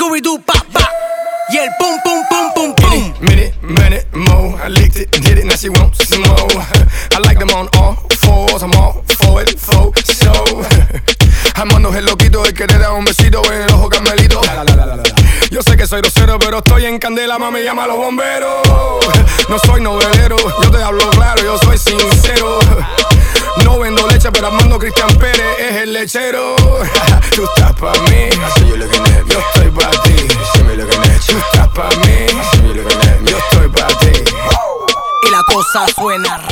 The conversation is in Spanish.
Scooby-Doo, pa, pa. Y el pum, pum, pum, pum, pum. Minute, more. I licked it, did it, now she wants some more. I like them on all fours, I'm all for it, for so. Armando es el loquito, el que te da un besito en el ojo Carmelito. Yo sé que soy grosero, pero estoy en candela, mami, llama a los bomberos. No soy novelero, yo te hablo claro, yo soy sincero. No vendo leche, pero Armando Cristian Pérez es el lechero. Tú estás pa' mí, yo estoy pa' ti. Tú estás pa' mí, yo estoy pa' ti. Y la cosa suena